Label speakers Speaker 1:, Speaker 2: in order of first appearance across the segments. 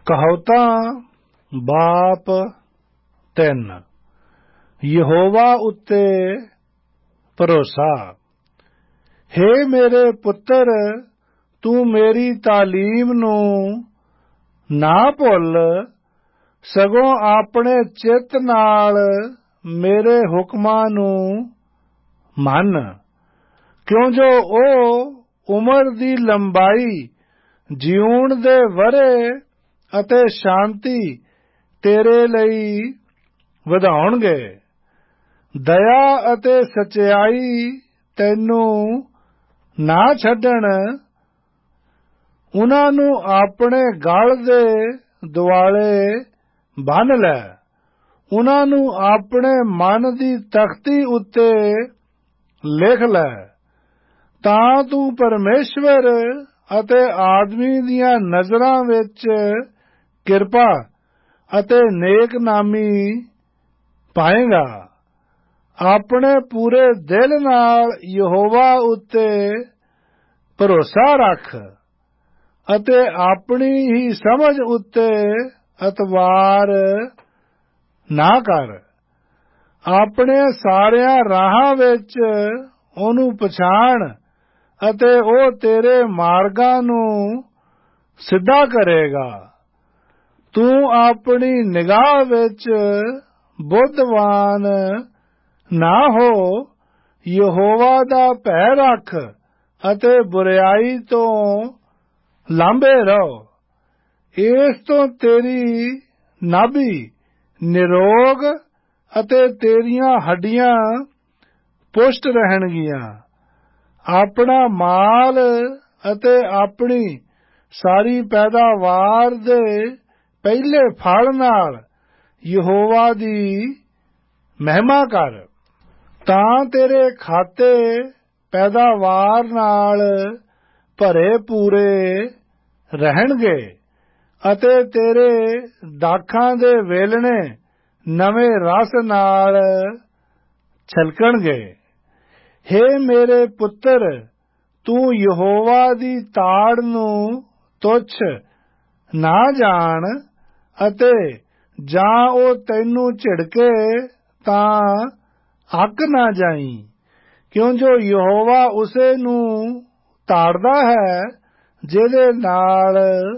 Speaker 1: ਕਹਾਵਤਾਂ ਬਾਪ 3 ਯਹੋਵਾ ਉੱਤੇ ਭਰੋਸਾ। ਹੇ ਮੇਰੇ ਪੁੱਤਰ, ਤੂੰ ਮੇਰੀ ਤਾਲੀਮ ਨੂੰ ਨਾ ਭੁੱਲ, ਸਗੋਂ ਆਪਣੇ ਚਿੱਤ ਨਾਲ ਮੇਰੇ ਹੁਕਮਾਂ ਨੂੰ ਮੰਨ, ਕਿਉਂ ਜੋ ਉਹ ਉਮਰ ਦੀ ਲੰਬਾਈ, ਜਿਉਣ ਦੇ ਵਰ੍ਹੇ ਅਤੇ ਸ਼ਾਂਤੀ ਤੇਰੇ ਲਈ ਵਧਾਉਣਗੇ। ਦਇਆ ਅਤੇ ਸੱਚਾਈ ਤੈਨੂੰ ਨਾ ਛੱਡਣ, ਉਨ੍ਹਾਂ ਨੂੰ ਆਪਣੇ ਗਲ ਦੇ ਦੁਆਲੇ ਬੰਨ੍ਹ ਲੈ। ਉਨ੍ਹਾਂ ਨੂੰ ਆਪਣੇ ਮਨ ਦੀ ਤਖਤੀ ਉੱਤੇ ਲਿਖ ਲੈ, ਤਾਂ ਤੂੰ ਪਰਮੇਸ਼ਵਰ ਅਤੇ ਆਦਮੀ ਦੀਆਂ ਨਜ਼ਰਾਂ ਵਿੱਚ ਕਿਰਪਾ ਅਤੇ ਨੇਕਨਾਮੀ ਪਾਏਗਾ। ਆਪਣੇ ਪੂਰੇ ਦਿਲ ਨਾਲ ਯਹੋਵਾ ਉੱਤੇ ਭਰੋਸਾ ਰੱਖ ਅਤੇ ਆਪਣੀ ਹੀ ਸਮਝ ਉੱਤੇ ਇਤਬਾਰ ਨਾ ਕਰ। ਆਪਣੇ ਸਾਰਿਆਂ ਰਾਹਾਂ ਵਿੱਚ ਉਹਨੂੰ ਪਛਾਣ ਅਤੇ ਉਹ ਤੇਰੇ ਮਾਰਗਾਂ ਨੂੰ ਸਿੱਧਾ ਕਰੇਗਾ। ਤੂੰ ਆਪਣੀ ਨਿਗਾਹ ਵਿੱਚ ਬੁੱਧਵਾਨ ਨਾ ਹੋ, ਯਹੋਵਾ ਦਾ ਭੈ ਰੱਖ ਅਤੇ ਬੁਰਿਆਈ ਤੋਂ ਲਾਂਭੇ ਰਹੋ। ਇਸ ਤੋਂ ਤੇਰੀ ਨਾਭੀ ਨਿਰੋਗ ਅਤੇ ਤੇਰੀਆਂ ਹੱਡੀਆਂ ਪੁਸ਼ਟ ਰਹਿਣਗੀਆਂ। ਆਪਣਾ ਮਾਲ ਅਤੇ ਆਪਣੀ ਸਾਰੀ ਪੈਦਾਵਾਰ ਦੇ ਪਹਿਲੇ ਫਲ ਨਾਲ ਯਹੋਵਾ ਦੀ ਮਹਿਮਾ ਕਰ, ਤਾਂ ਤੇਰੇ ਖਾਤੇ ਪੈਦਾਵਾਰ ਨਾਲ ਭਰੇ ਪੂਰੇ ਰਹਿਣਗੇ ਅਤੇ ਤੇਰੇ ਦਾਖਾਂ ਦੇ ਵੇਲਣੇ ਨਵੇਂ ਰਸ ਨਾਲ ਛਲਕਣਗੇ। ਹੇ ਮੇਰੇ ਪੁੱਤਰ, ਤੂੰ ਯਹੋਵਾ ਦੀ ਤਾੜ ਨੂੰ ਤੁੱਛ ਨਾ ਜਾਣ ਅਤੇ ਜਾਂ ਉਹ ਤੈਨੂੰ ਝਿੜਕੇ ਤਾਂ ਅੱਕ ਨਾ ਜਾਈਂ, ਕਿਉਂ ਜੋ ਯਹੋਵਾ ਉਸੇ ਨੂੰ ਤਾੜਦਾ ਹੈ ਜਿਹਦੇ ਨਾਲ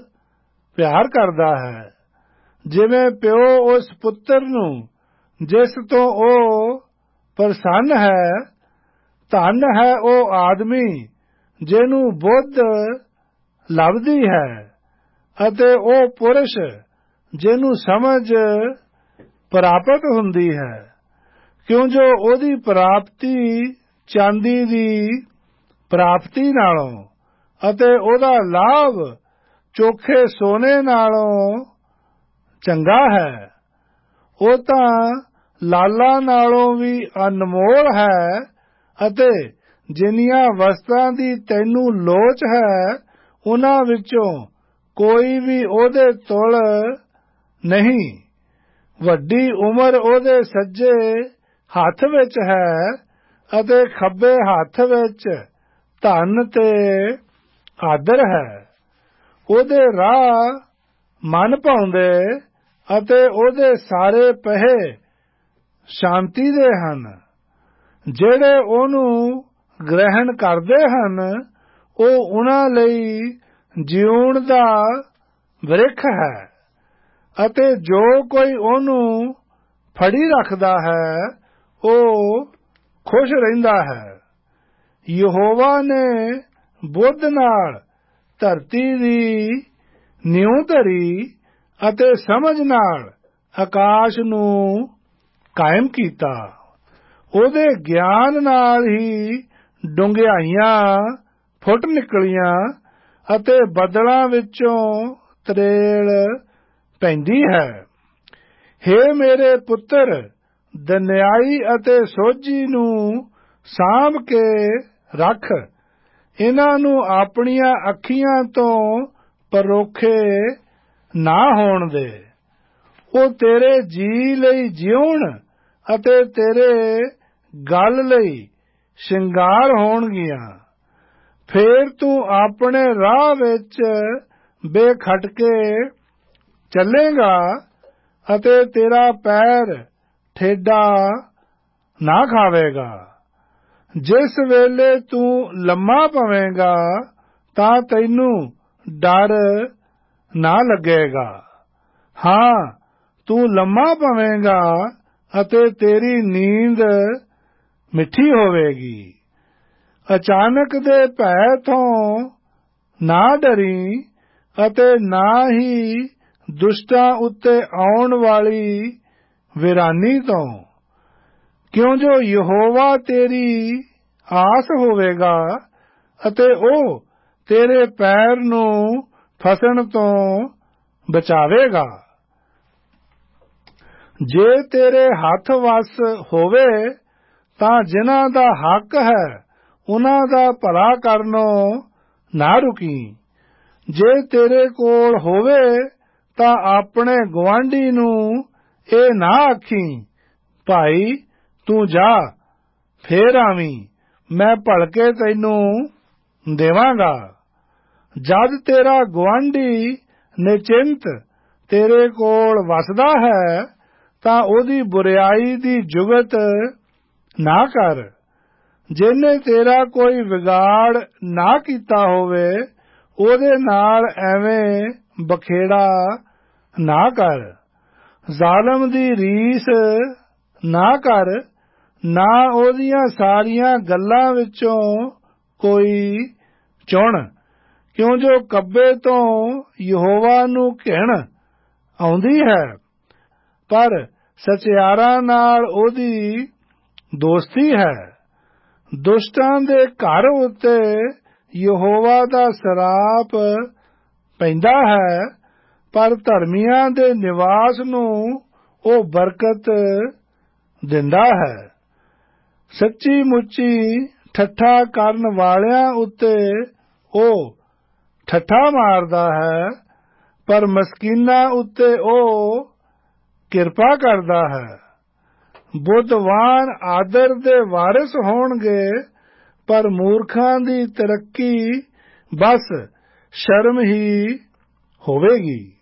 Speaker 1: ਪਿਆਰ ਕਰਦਾ ਹੈ। ਜਿਵੇਂ ਪਿਓ ਉਸ ਪੁੱਤਰ ਨੂੰ ਜਿਸ ਤੋਂ ਉਹ ਪ੍ਰਸੰਨ ਹੈ, ਧਨ ਹੈ ਉਹ ਆਦਮੀ ਜਿਹਨੂੰ ਬੁੱਧ ਲੱਭਦੀ ਹੈ ਅਤੇ ਉਹ ਪੁਰਸ਼ ਜਿਹਨੂੰ ਸਮਝ ਪ੍ਰਾਪਤ ਹੁੰਦੀ ਹੈ, ਕਿਉਂ ਜੋ ਉਹਦੀ ਪ੍ਰਾਪਤੀ ਚਾਂਦੀ ਦੀ ਪ੍ਰਾਪਤੀ ਨਾਲੋਂ ਅਤੇ ਉਹਦਾ ਲਾਭ ਚੋਖੇ ਸੋਨੇ ਨਾਲੋਂ ਚੰਗਾ ਹੈ। ਉਹ ਤਾਂ ਲਾਲਾਂ ਨਾਲੋਂ ਵੀ ਅਨਮੋਲ ਹੈ ਅਤੇ ਜਿੰਨੀਆਂ ਵਸਤਾਂ ਦੀ ਤੈਨੂੰ ਲੋਚ ਹੈ, ਉਨ੍ਹਾਂ ਵਿੱਚੋਂ ਕੋਈ ਵੀ ਉਹਦੇ ਤੁਲ ਨਹੀਂ। ਵੱਡੀ ਉਮਰ ਉਹਦੇ ਸੱਜੇ ਹੱਥ ਵਿੱਚ ਹੈ ਅਤੇ ਖੱਬੇ ਹੱਥ ਵਿੱਚ ਧਨ ਤੇ ਆਦਰ ਹੈ। ਉਹਦੇ ਰਾਹ ਮਨ ਭਾਉਂਦੇ ਅਤੇ ਉਹਦੇ ਸਾਰੇ ਪਹਿਏ ਸ਼ਾਂਤੀ ਦੇ ਹਨ। ਜਿਹੜੇ ਉਹਨੂੰ ਗ੍ਰਹਿਣ ਕਰਦੇ ਹਨ, ਉਹ ਉਨ੍ਹਾਂ ਲਈ ਜਿਉਣ ਦਾ ਬ੍ਰਿਖ ਹੈ ਅਤੇ ਜੋ ਕੋਈ ਉਹਨੂੰ ਫੜੀ ਰੱਖਦਾ ਹੈ, ਉਹ ਖੁਸ਼ ਰਹਿੰਦਾ ਹੈ। ਯਹੋਵਾ ਨੇ ਬੁੱਧ ਨਾਲ ਧਰਤੀ ਦੀ ਨਿਊ ਧਰੀ ਅਤੇ ਸਮਝ ਨਾਲ ਆਕਾਸ਼ ਨੂੰ ਕਾਇਮ ਕੀਤਾ। ਉਹਦੇ ਗਿਆਨ ਨਾਲ ਹੀ ਡੂੰਘਾਈਆਂ ਫੁੱਟ ਨਿਕਲੀਆਂ ਅਤੇ ਬੱਦਲਾਂ ਵਿੱਚੋਂ ਤਰੇਲ ਪੈਂਦੀ ਹੈ। ਹੇ ਮੇਰੇ ਪੁੱਤਰ, ਦਨਿਆਈ ਅਤੇ ਸੋਝੀ ਨੂੰ ਸਾਂਭ ਕੇ ਰੱਖ। ਇਹਨਾਂ ਨੂੰ ਆਪਣੀਆਂ ਅੱਖੀਆਂ ਤੋਂ ਪਰੋਖੇ ਨਾ ਹੋਣ ਦੇ। ਉਹ ਤੇਰੇ ਜੀ ਲਈ ਜਿਉਣ ਅਤੇ ਤੇਰੇ ਗਲ ਲਈ ਸ਼ਿੰਗਾਰ ਹੋਣਗੀਆਂ। ਫੇਰ ਤੂੰ ਆਪਣੇ ਰਾਹ ਵਿੱਚ ਬੇਖਟਕੇ ਚੱਲੇਗਾ ਅਤੇ ਤੇਰਾ ਪੈਰ ਠੇਡਾ ਨਾ ਖਾਵੇਗਾ। ਜਿਸ ਵੇਲੇ ਤੂੰ ਲੰਮਾ ਪਵੇਂਗਾ ਤਾਂ ਤੈਨੂੰ ਡਰ ਨਾ ਲੱਗੇਗਾ। ਹਾਂ, ਤੂੰ ਲੰਮਾ ਪਵੇਂਗਾ ਅਤੇ ਤੇਰੀ ਨੀਂਦ ਮਿੱਠੀ ਹੋਵੇਗੀ। ਅਚਾਨਕ ਦੇ ਭੈ ਤੋਂ ਨਾ ਡਰੀ ਅਤੇ ਨਾ ਹੀ ਦੁਸ਼ਟਾਂ ਉੱਤੇ ਆਉਣ ਵਾਲੀ ਵੀਰਾਨੀ ਤੋਂ, ਕਿਉਂ ਜੋ ਯਹੋਵਾ ਤੇਰੀ ਆਸ ਹੋਵੇਗਾ ਅਤੇ ਉਹ ਤੇਰੇ ਪੈਰ ਨੂੰ ਫਸਣ ਤੋਂ ਬਚਾਵੇਗਾ। ਜੇ ਤੇਰੇ ਹੱਥ ਵੱਸ ਹੋਵੇ ਤਾਂ ਜਿਨ੍ਹਾਂ ਦਾ ਹੱਕ ਹੈ ਉਨ੍ਹਾਂ ਦਾ ਭਲਾ ਕਰਨੋਂ ਨਾ ਰੁਕੀ। ਜੇ ਤੇਰੇ ਕੋਲ ਹੋਵੇ ਤਾਂ ਆਪਣੇ ਗੁਆਂਢੀ ਨੂੰ ਇਹ ਨਾ ਆਖੀਂ, ਭਾਈ ਤੂੰ ਜਾ ਫੇਰ ਆਵੀਂ, ਮੈਂ ਭਲਕੇ ਤੈਨੂੰ ਦੇਵਾਂਗਾ। ਜਦ ਤੇਰਾ ਗੁਆਂਢੀ ਨਿਚਿੰਤ ਤੇਰੇ ਕੋਲ ਵਸਦਾ ਹੈ ਤਾਂ ਉਹਦੀ ਬੁਰਿਆਈ ਦੀ ਜੁਗਤ ਨਾ ਕਰ। ਜਿਹਨੇ ਤੇਰਾ ਕੋਈ ਵਿਗਾੜ ਨਾ ਕੀਤਾ ਹੋਵੇ ਉਹਦੇ ਨਾਲ ਐਵੇਂ ਬਖੇੜਾ ਨਾ ਕਰ। ਜ਼ਾਲਮ ਦੀ ਰੀਸ ਨਾ ਕਰ, ਨਾ ਉਹਦੀਆਂ ਸਾਰੀਆਂ ਗੱਲਾਂ ਵਿੱਚੋਂ ਕੋਈ ਚੁਣ, ਕਿਉਂ ਜੋ ਕੱਬੇ ਤੋਂ ਯਹੋਵਾ ਨੂੰ ਘਿਣ ਆਉਂਦੀ ਹੈ, ਪਰ ਸਚਿਆਰਾਂ ਨਾਲ ਉਹਦੀ ਦੋਸਤੀ ਹੈ। ਦੁਸ਼ਟਾਂ ਦੇ ਘਰ ਉੱਤੇ ਯਹੋਵਾ ਦਾ ਸਰਾਪ ਪੈਂਦਾ ਹੈ, ਪਰ ਧਰਮੀਆਂ ਦੇ ਨਿਵਾਸ ਨੂੰ ਉਹ ਬਰਕਤ ਦਿੰਦਾ ਹੈ। ਸੱਚੀ ਮੁੱਚੀ ਠੱਠਾ ਕਰਨ ਵਾਲਿਆਂ ਉੱਤੇ ਉਹ ਠੱਠਾ ਮਾਰਦਾ ਹੈ, ਪਰ ਮਸਕੀਨਾਂ ਉੱਤੇ ਉਹ ਕਿਰਪਾ ਕਰਦਾ ਹੈ। ਬੁੱਧਵਾਨ ਆਦਰ ਦੇ ਵਾਰਿਸ ਹੋਣਗੇ, ਪਰ ਮੂਰਖਾਂ ਦੀ ਤਰੱਕੀ ਬਸ ਸ਼ਰਮ ਹੀ ਹੋਵੇਗੀ।